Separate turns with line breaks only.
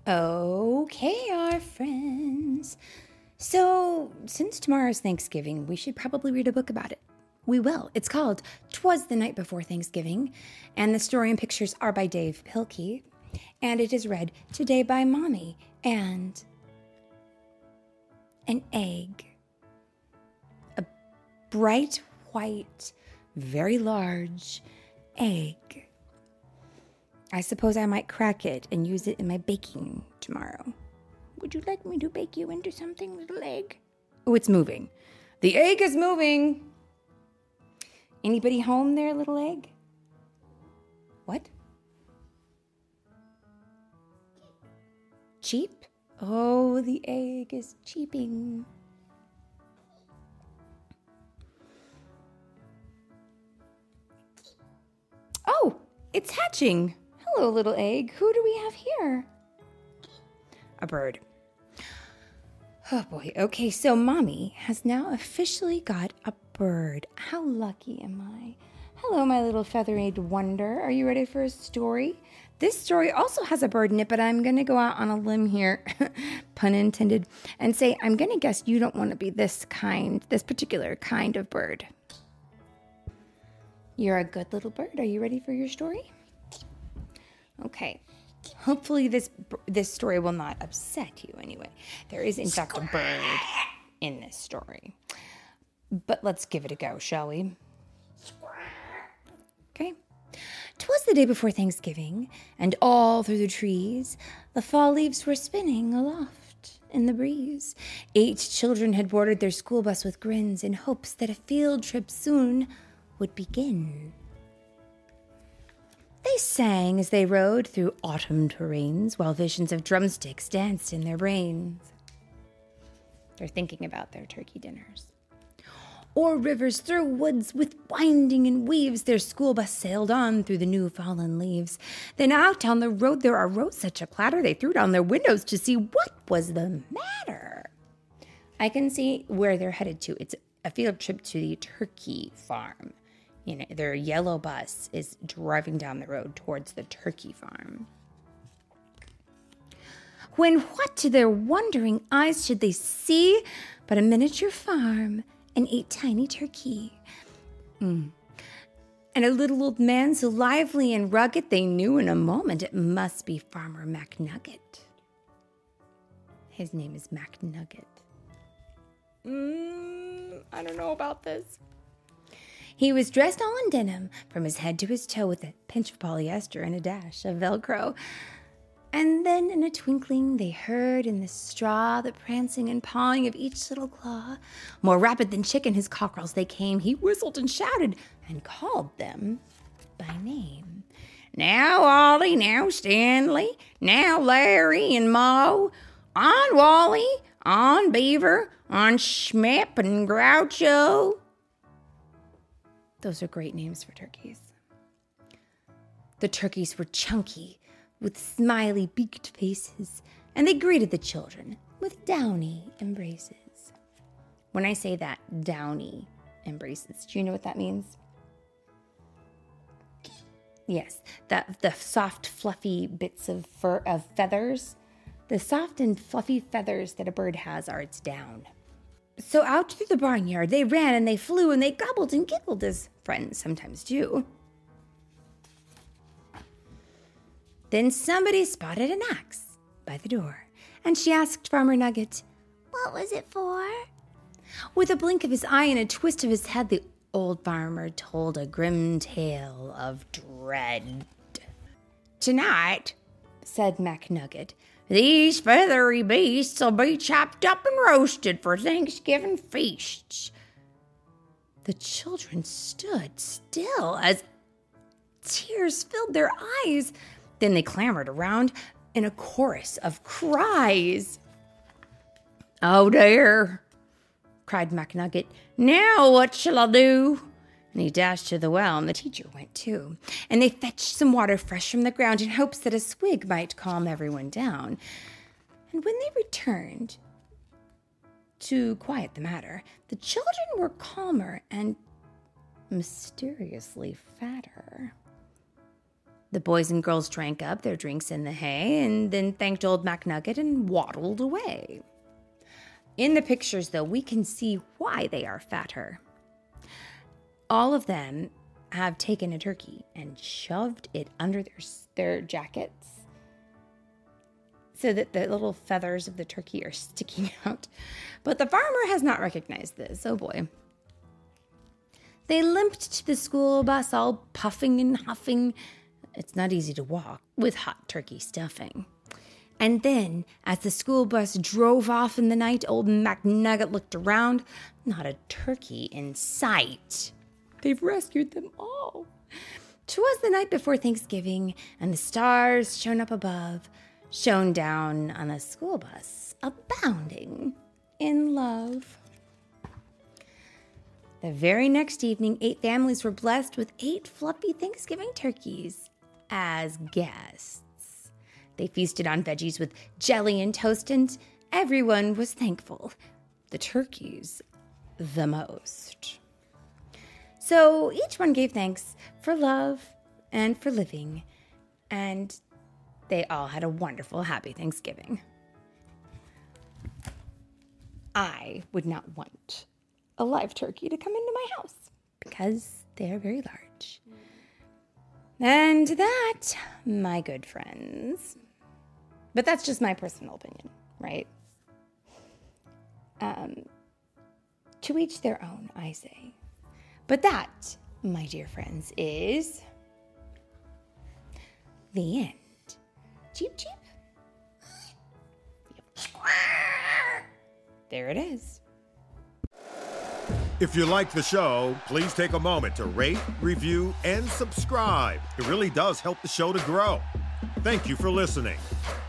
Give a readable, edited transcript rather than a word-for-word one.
Okay, our friends. So, since tomorrow's Thanksgiving, we should probably read a book about it. We will. It's called 'Twas the Night Before Thanksgiving, and the story and pictures are by Dave Pilkey, and it is read today by Mommy and an egg. A bright white, very large egg. I suppose I might crack it and use it in my baking tomorrow. Would you like me to bake you into something, little egg? Oh, it's moving. The egg is moving. Anybody home there, little egg? What? Cheap? Oh, the egg is cheeping. Oh, it's hatching. Hello, little egg. Who do we have here? A bird. Oh, boy. Okay, so Mommy has now officially got a bird. How lucky am I? Hello, my little feathered wonder. Are you ready for a story? This story also has a bird in it, but I'm going to go out on a limb here, pun intended, and say I'm going to guess you don't want to be this particular kind of bird. You're a good little bird. Are you ready for your story? Okay. Hopefully this story will not upset you anyway. There is, in fact, a bird in this story. But let's give it a go, shall we? Okay. 'Twas the day before Thanksgiving, and all through the trees the fall leaves were spinning aloft in the breeze. 8 children had boarded their school bus with grins in hopes that a field trip soon would begin. They sang as they rode through autumn terrains while visions of drumsticks danced in their brains. They're thinking about their turkey dinners. O'er rivers, through woods, with winding and weaves, their school bus sailed on through the new fallen leaves. Then out on the road there arose such a clatter, they threw down their windows to see what was the matter. I can see where they're headed to. It's a field trip to the turkey farm. You know, their yellow bus is driving down the road towards the turkey farm. When what to their wondering eyes should they see but a miniature farm and 8 tiny turkey. And a little old man so lively and rugged they knew in a moment it must be Farmer McNugget. His name is McNugget. I don't know about this. He was dressed all in denim from his head to his toe with a pinch of polyester and a dash of Velcro. And then in a twinkling they heard in the straw the prancing and pawing of each little claw. More rapid than chicken his cockerels they came. He whistled and shouted and called them by name. Now Ollie, now Stanley, now Larry and Moe, on Wally, on Beaver, on Schmip and Groucho. Those are great names for turkeys. The turkeys were chunky, with smiley beaked faces, and they greeted the children with downy embraces. When I say that, downy embraces, do you know what that means? Yes, the soft, fluffy bits of fur, of feathers, the soft and fluffy feathers that a bird has are its down. So out through the barnyard they ran and they flew and they gobbled and giggled as friends sometimes do. Then somebody spotted an axe by the door, and she asked Farmer Nugget, "What was it for?" With a blink of his eye and a twist of his head, the old farmer told a grim tale of dread. "Tonight," said McNugget, "these feathery beasts'll be chopped up and roasted for Thanksgiving feasts." The children stood still as tears filled their eyes. Then they clamored around in a chorus of cries. "Oh dear," cried McNugget. "Now what shall I do?" And he dashed to the well, and the teacher went too. And they fetched some water fresh from the ground in hopes that a swig might calm everyone down. And when they returned to quiet the matter, the children were calmer and mysteriously fatter. The boys and girls drank up their drinks in the hay and then thanked old McNugget and waddled away. In the pictures, though, we can see why they are fatter. All of them have taken a turkey and shoved it under their jackets so that the little feathers of the turkey are sticking out. But the farmer has not recognized this. Oh boy. They limped to the school bus all puffing and huffing. It's not easy to walk with hot turkey stuffing. And then, as the school bus drove off in the night, old McNugget looked around. Not a turkey in sight. They've rescued them all. 'Twas the night before Thanksgiving, and the stars shone up above, shone down on the school bus, abounding in love. The very next evening, 8 families were blessed with 8 fluffy Thanksgiving turkeys as guests. They feasted on veggies with jelly and toast, and everyone was thankful. The turkeys the most. So each one gave thanks for love and for living, and they all had a wonderful, happy Thanksgiving. I would not want a live turkey to come into my house because they are very large. And that, my good friends, but that's just my personal opinion, right? To each their own, I say. But that, my dear friends, is the end. Cheep, cheep. There it is.
If you like the show, please take a moment to rate, review, and subscribe. It really does help the show to grow. Thank you for listening.